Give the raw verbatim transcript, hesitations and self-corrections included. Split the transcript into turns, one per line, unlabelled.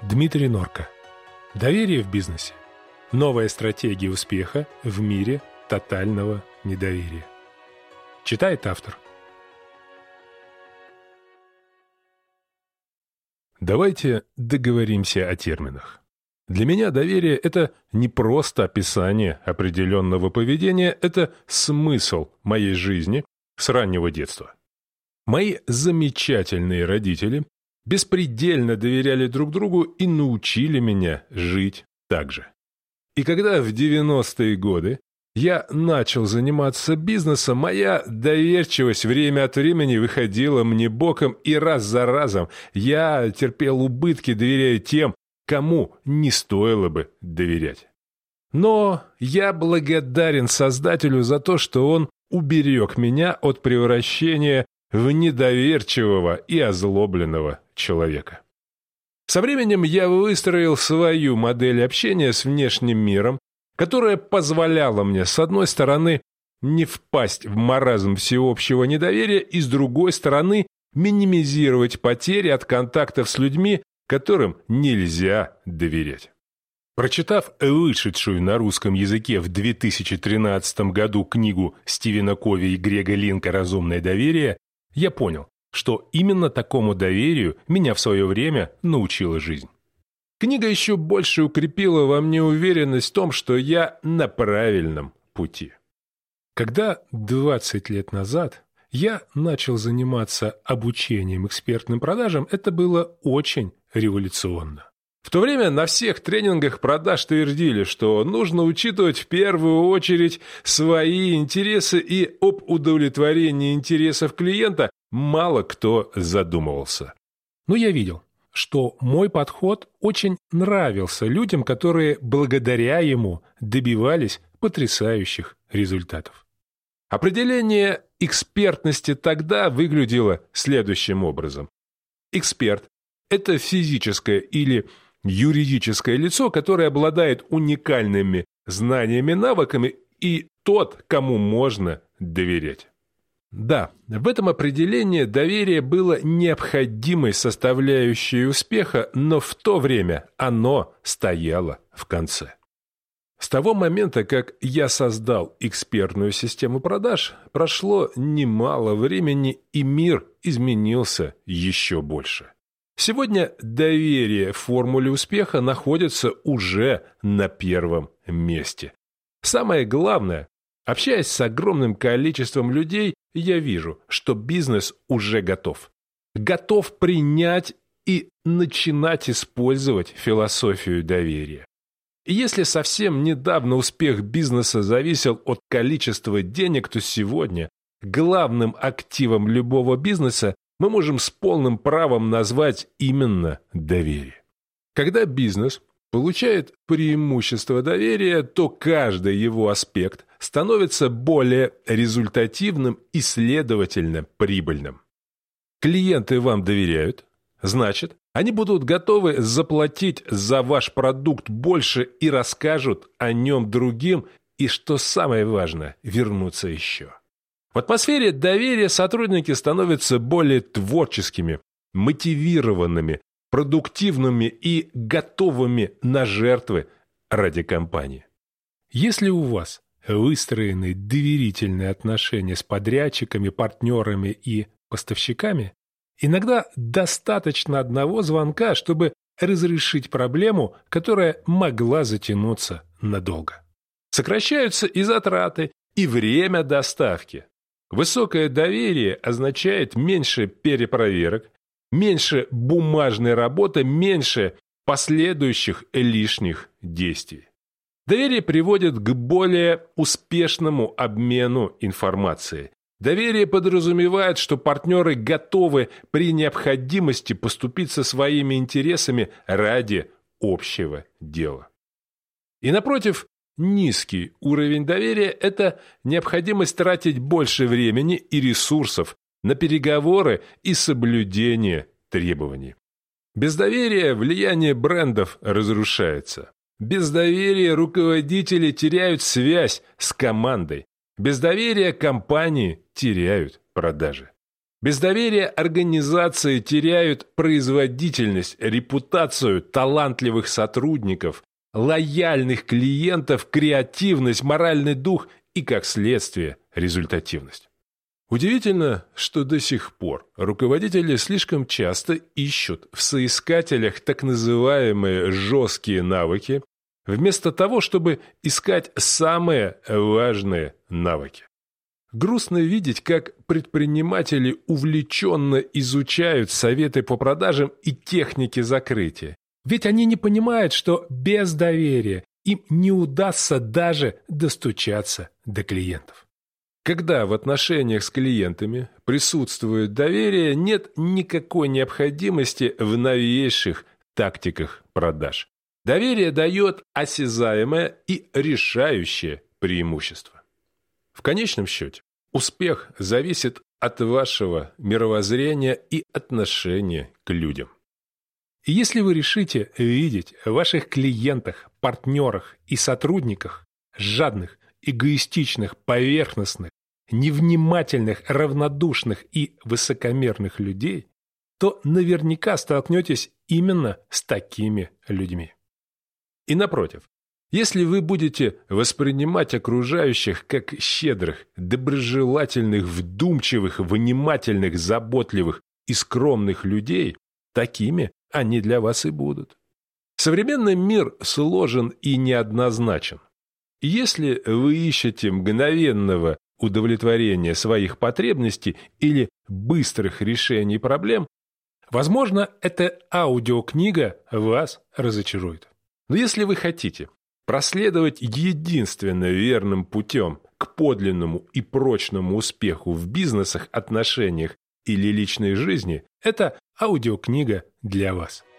Дмитрий Норка. Доверие в бизнесе. Новая стратегия успеха в мире тотального недоверия. Читает автор. Давайте договоримся о терминах. Для меня доверие – это не просто описание определенного поведения, это смысл моей жизни с раннего детства. Мои замечательные родители беспредельно доверяли друг другу и научили меня жить так же. И когда в девяностые годы я начал заниматься бизнесом, моя доверчивость время от времени выходила мне боком, и раз за разом я терпел убытки, доверяя тем, кому не стоило бы доверять. Но я благодарен Создателю за то, что Он уберег меня от превращения в недоверчивого и озлобленного человека. Со временем я выстроил свою модель общения с внешним миром, которая позволяла мне, с одной стороны, не впасть в маразм всеобщего недоверия, и, с другой стороны, минимизировать потери от контактов с людьми, которым нельзя доверять. Прочитав вышедшую на русском языке в две тысячи тринадцатом году книгу Стивена Кови и Грега Линка «Разумное доверие», я понял, что именно такому доверию меня в свое время научила жизнь. Книга еще больше укрепила во мне уверенность в том, что я на правильном пути. Когда двадцать лет назад я начал заниматься обучением экспертным продажам, это было очень революционно. В то время на всех тренингах продаж твердили, что нужно учитывать в первую очередь свои интересы, и об удовлетворении интересов клиента мало кто задумывался. Но я видел, что мой подход очень нравился людям, которые благодаря ему добивались потрясающих результатов. Определение экспертности тогда выглядело следующим образом. Эксперт – это физическое или юридическое лицо, которое обладает уникальными знаниями, навыками, и тот, кому можно доверять. Да, в этом определении доверие было необходимой составляющей успеха, но в то время оно стояло в конце. С того момента, как я создал экспертную систему продаж, прошло немало времени, и мир изменился еще больше. Сегодня доверие в формуле успеха находится уже на первом месте. Самое главное, общаясь с огромным количеством людей, я вижу, что бизнес уже готов. Готов принять и начинать использовать философию доверия. И если совсем недавно успех бизнеса зависел от количества денег, то сегодня главным активом любого бизнеса мы можем с полным правом назвать именно доверие. Когда бизнес получает преимущество доверия, то каждый его аспект становится более результативным и, следовательно, прибыльным. Клиенты вам доверяют, значит, они будут готовы заплатить за ваш продукт больше и расскажут о нем другим, и, что самое важное, вернутся еще. В атмосфере доверия сотрудники становятся более творческими, мотивированными, продуктивными и готовыми на жертвы ради компании. Если у вас выстроены доверительные отношения с подрядчиками, партнерами и поставщиками, иногда достаточно одного звонка, чтобы разрешить проблему, которая могла затянуться надолго. Сокращаются и затраты, и время доставки. Высокое доверие означает меньше перепроверок, меньше бумажной работы, меньше последующих лишних действий. Доверие приводит к более успешному обмену информацией. Доверие подразумевает, что партнеры готовы при необходимости поступить со своими интересами ради общего дела. И напротив, низкий уровень доверия – это необходимость тратить больше времени и ресурсов на переговоры и соблюдение требований. Без доверия влияние брендов разрушается. Без доверия руководители теряют связь с командой. Без доверия компании теряют продажи. Без доверия организации теряют производительность, репутацию талантливых сотрудников, лояльных клиентов, креативность, моральный дух и, как следствие, результативность. Удивительно, что до сих пор руководители слишком часто ищут в соискателях так называемые жесткие навыки, вместо того, чтобы искать самые важные навыки. Грустно видеть, как предприниматели увлеченно изучают советы по продажам и техники закрытия. Ведь они не понимают, что без доверия им не удастся даже достучаться до клиентов. Когда в отношениях с клиентами присутствует доверие, нет никакой необходимости в новейших тактиках продаж. Доверие дает осязаемое и решающее преимущество. В конечном счете, успех зависит от вашего мировоззрения и отношения к людям. И если вы решите видеть в ваших клиентах, партнерах и сотрудниках жадных, эгоистичных, поверхностных, невнимательных, равнодушных и высокомерных людей, то наверняка столкнетесь именно с такими людьми. И напротив, если вы будете воспринимать окружающих как щедрых, доброжелательных, вдумчивых, внимательных, заботливых и скромных людей, такими они для вас и будут. Современный мир сложен и неоднозначен. Если вы ищете мгновенного удовлетворения своих потребностей или быстрых решений проблем, возможно, эта аудиокнига вас разочарует. Но если вы хотите проследовать единственно верным путем к подлинному и прочному успеху в бизнесах, отношениях или личной жизни, это аудиокнига для вас.